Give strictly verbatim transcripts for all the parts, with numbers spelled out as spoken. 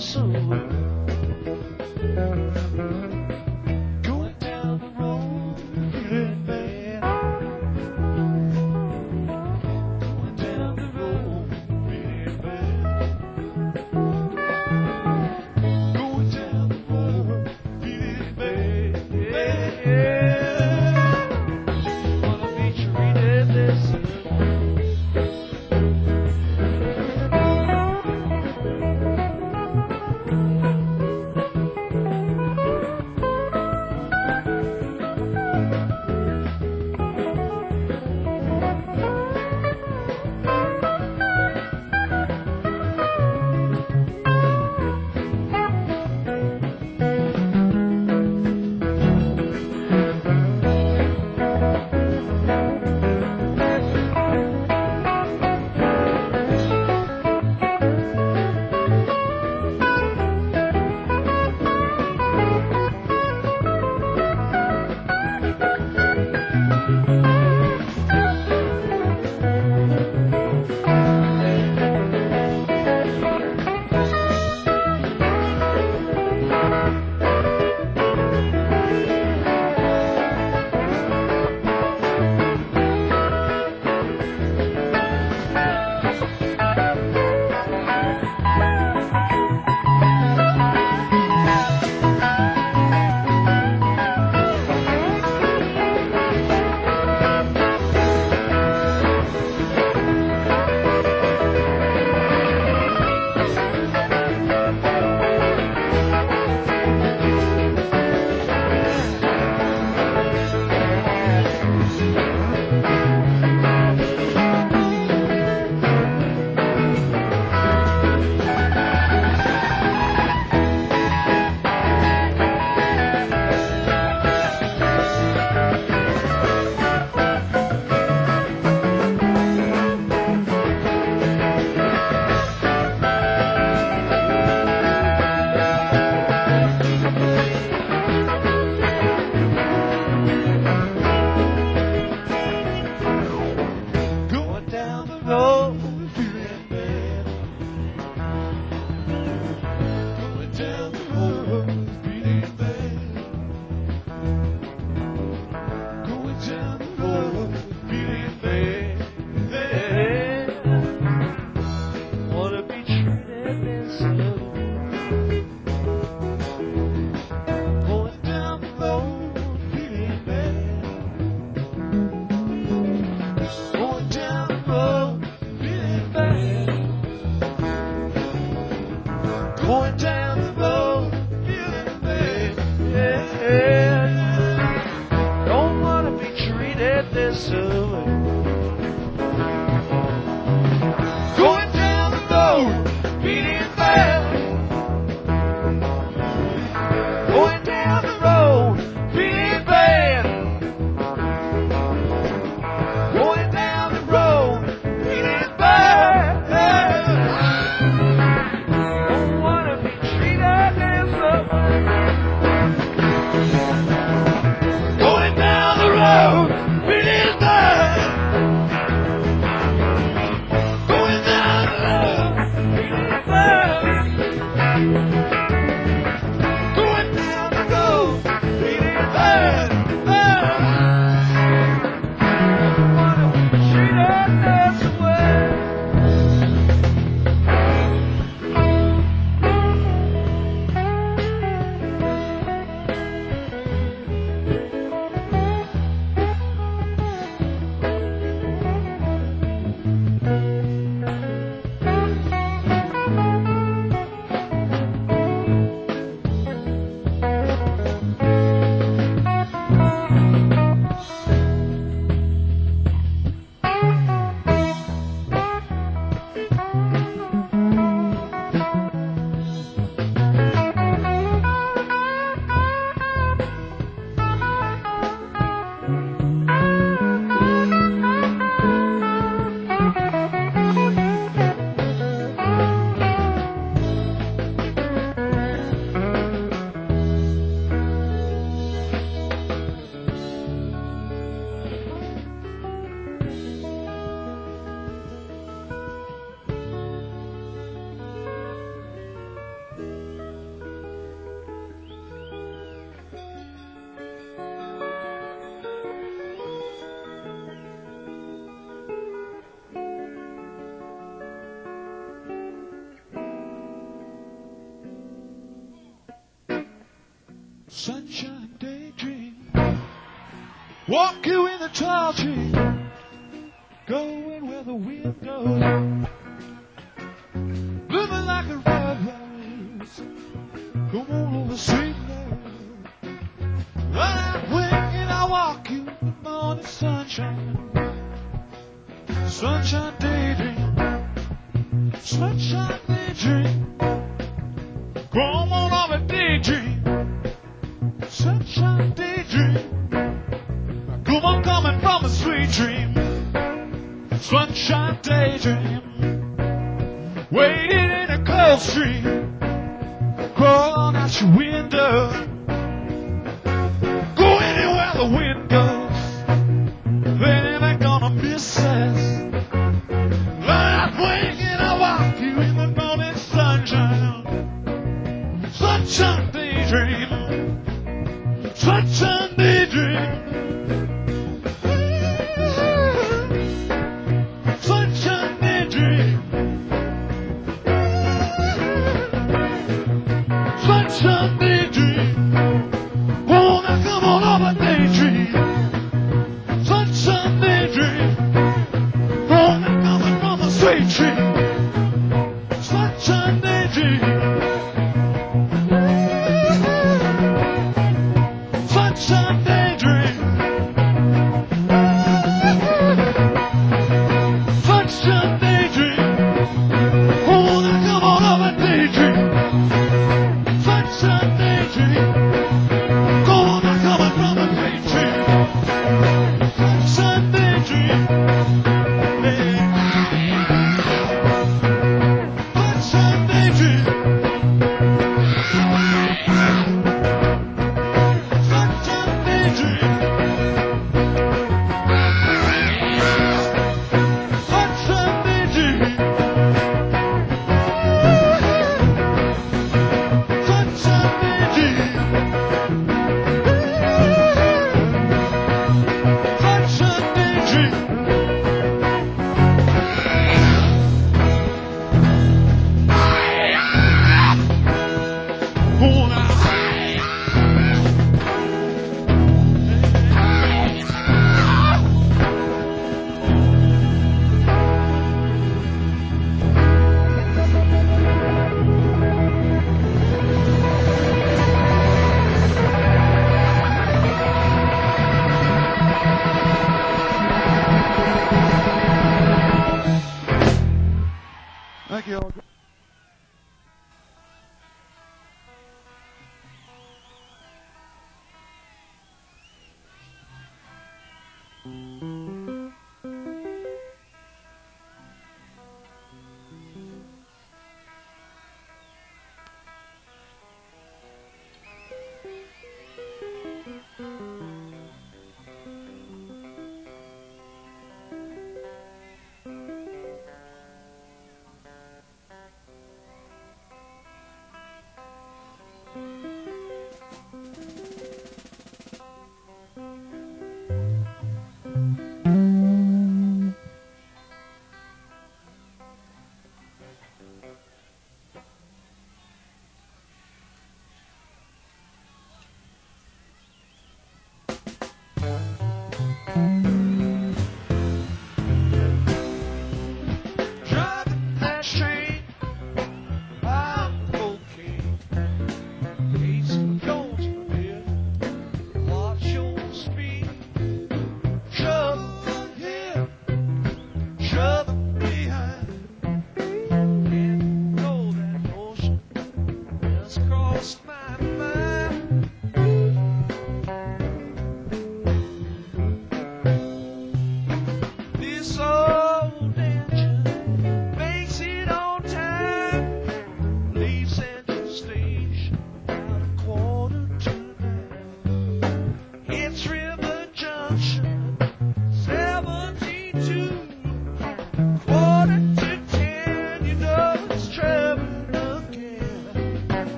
so going down the road, feeling bad. Going down the road, feeling bad. Going down the road, feeling bad. Wanna be treated this way. Going down the road, feeling bad. Yeah. Don't wanna be treated this way. Going down the road, feeling bad. Going down the road, feeling bad. Going down the road, feeling bad. Don't wanna be treated Sunshine daydream. Walk you in the tall tree, going where the wind goes. Blooming like a red rose. Come on over, sweet love. Run out wing and I walk you in the morning sunshine. Sunshine daydream. Sunshine daydream. Come on over, daydream. Sunshine daydream. Come on, coming from a sweet dream. Sunshine daydream. Waiting in a cold stream. Crawling out your window. Go anywhere the wind goes. They ain't gonna miss us. Like winging, I walk you in the morning sunshine. Sunshine daydream. Sunshine daydream. Sunshine daydream. Sunshine daydream. Oh, now come on over, daydream. Sunshine daydream. Oh, now coming from a sweet tree. Sunshine daydream. Sunshine daydream. Sunshine daydream. Oh, now come on over, daydream. Sunshine daydream. Go on, now coming from a sweet tree. Sunshine daydream. Sunshine daydream.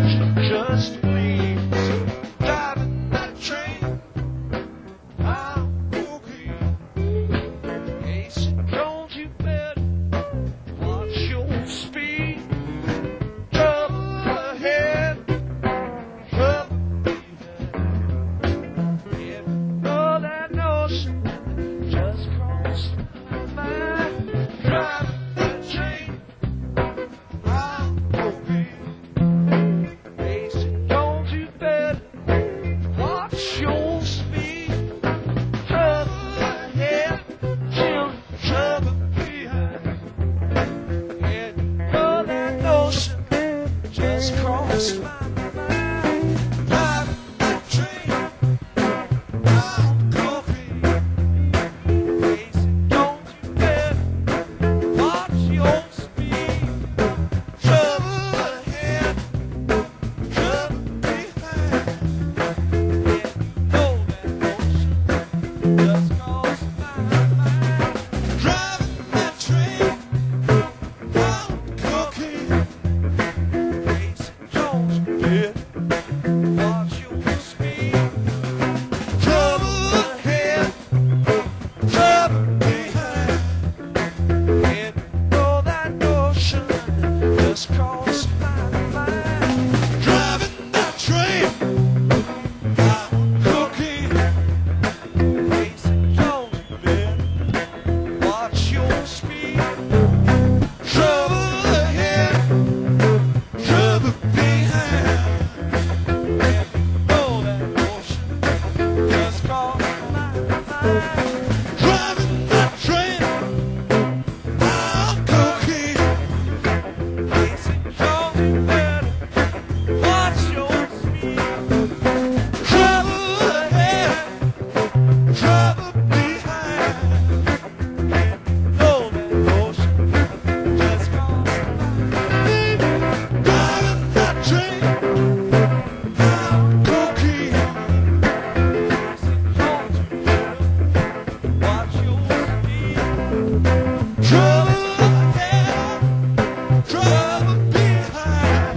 just please. Driving that train, I'm okay. Ace, don't you better watch your speed. Trouble ahead, trouble behind. Yeah, know that notion just crossed my mind. Driving that train, I'm okay. Ace, don't you better watch your speed. Trouble ahead, children, trouble behind. Yeah, know that notion just crossed my mind. Driving that train, I'm okay. Ace, don't you better watch your speed. Trouble ahead, trouble behind. Yeah, know that notion just crossed my mind. Driving that train, I'm okay. Ace, don't you better watch your speed. Trouble ahead, trouble behind. Yeah, know that notion just crossed my mind. Driving that train, I'm cooking. Ace, don't you better watch your speed. Trouble ahead, trouble behind. Yeah, know that notion just crossed my mind. Driving that train, I'm cooking. Ace, don't you better watch your speed. Trouble ahead, trouble behind. Yeah, know that notion just crossed my mind. Driving that train, I'm cooking. Ace, don't you better watch your speed. Trouble ahead, trouble behind.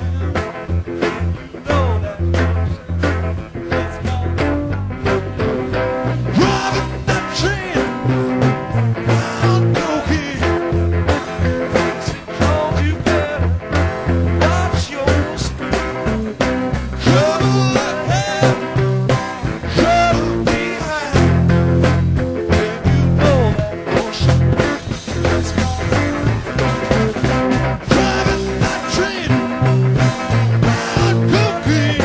Know that notion just crossed my mind. Driving that train, I'm cooking. Ace, don't you better watch your speed. Trouble ahead, trouble behind. Yeah, you know that notion just crossed my mind. Driving that train, I'm cooking.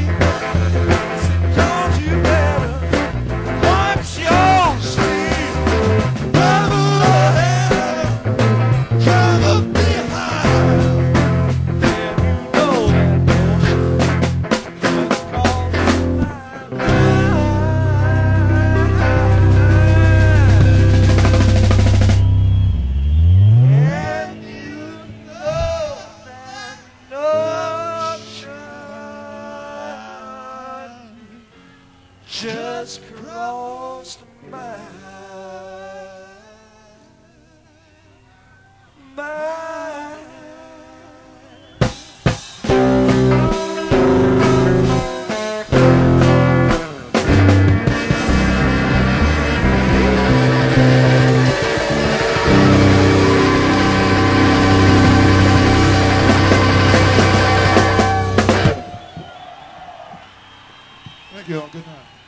Ace, don't you better watch your speed. Trouble ahead, trouble behind. Yeah, you know that notion just crossed my mind. And you know that notion just crossed my mind. Thank you all. Good night.